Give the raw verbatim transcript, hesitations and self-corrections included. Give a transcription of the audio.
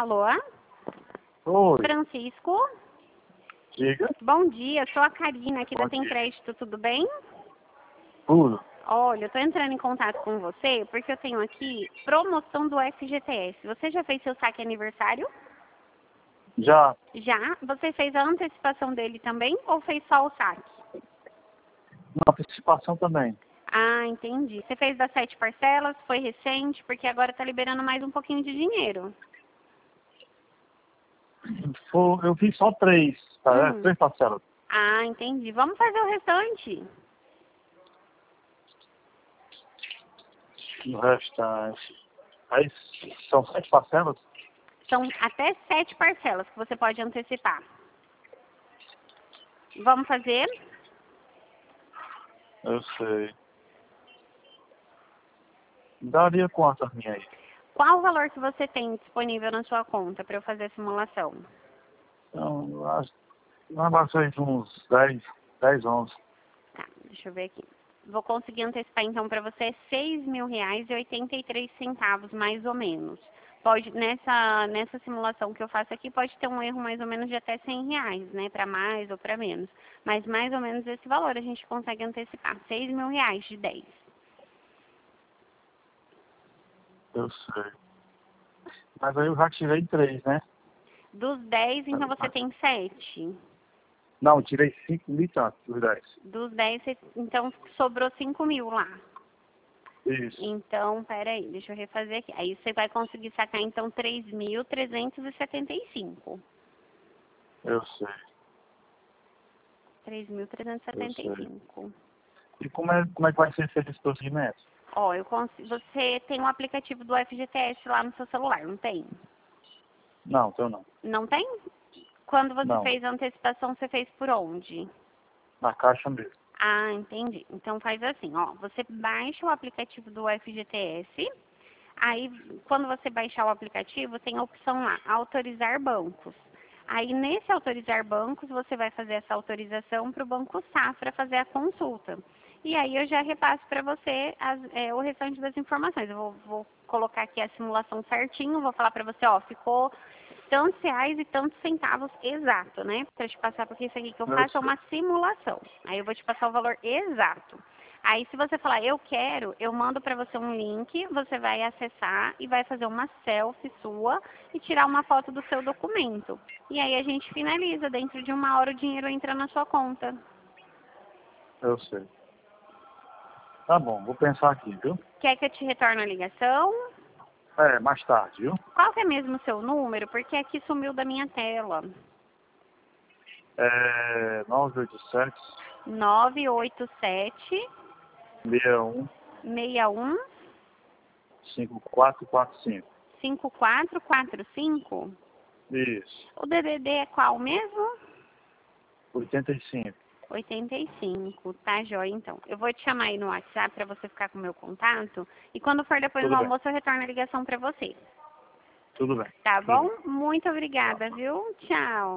Alô? Oi, Francisco? diga. Bom dia, sou a Karina aqui Bom da Tem dia. Crédito, tudo bem? Tudo. Olha, eu tô entrando em contato com você porque eu tenho aqui promoção do F G T S. Você já fez seu saque aniversário? Já, Já? Você fez a antecipação dele também ou fez só o saque? na participação também. Ah, entendi. Você fez das sete parcelas, foi recente, porque agora tá liberando mais um pouquinho de dinheiro. Foi- Eu fiz só três, tá? É, Hum. Três parcelas. Ah, entendi. Vamos fazer o restante. No restante. Aí são sete parcelas? São até sete parcelas que você pode antecipar. Vamos fazer? Eu sei. Daria quantas minhas aí? Qual o valor que você tem disponível na sua conta para eu fazer a simulação? Então, eu acho não passei de uns dez, dez, onze. Tá, deixa eu ver aqui. Vou conseguir antecipar então para você seis mil reais e oitenta e três centavos, mais ou menos. Pode, nessa, nessa simulação que eu faço aqui, pode ter um erro mais ou menos de até cem reais, né? Para mais ou para menos. Mas mais ou menos esse valor a gente consegue antecipar. Seis mil reais de dez. Eu sei. Mas aí eu já tirei três, né? Dos dez, então você tem sete. Não, eu tirei cinco mil e tanto, dos dez. Dos dez, você- então sobrou cinco mil lá. Isso. Então, peraí, deixa eu refazer aqui. Aí você vai conseguir sacar, então, três mil trezentos e setenta e cinco. Eu sei. três mil trezentos e Eu setenta e sei. cinco. E como é, como é que vai ser feito esse procedimento? Ó, eu consigo, você tem um aplicativo do F G T S lá no seu celular, não tem? Não, então não. Não tem? Quando você Não. fez a antecipação, você fez por onde? Na caixa mesmo. Ah, entendi. Então faz assim, ó, você baixa o aplicativo do F G T S, aí quando você baixar o aplicativo, tem a opção lá, autorizar bancos. Aí nesse autorizar bancos, você vai fazer essa autorização para o Banco Safra fazer a consulta. E aí eu já repasso para você as, é, o restante das informações. Eu vou, vou colocar aqui a simulação certinho, vou falar para você, ó, ficou tantos reais e tantos centavos exato, né? Para te passar, porque isso aqui que eu Eu faço é sei. uma simulação. Aí eu vou te passar o valor exato. Aí se você falar eu quero, eu mando para você um link, você vai acessar e vai fazer uma selfie sua e tirar uma foto do seu documento. E aí a gente finaliza, dentro de uma hora o dinheiro entra na sua conta. Eu sei. Tá bom, vou pensar aqui, viu? Quer que eu te retorne a ligação? É, mais tarde, viu? Qual que é mesmo o seu número? Porque aqui sumiu da minha tela. É nove oito sete, nove oito sete, seis um, seis um, cinco quatro quatro cinco. cinco quatro quatro cinco. Isso. O D D D é qual mesmo? oitenta e cinco. oitenta e cinco, tá joia então. Eu vou te chamar aí no WhatsApp para você ficar com o meu contato e quando for depois do Tudo bem. almoço eu retorno a ligação para você. Tudo bem. Tá Tudo bom? bem. Muito obrigada, viu? Tchau.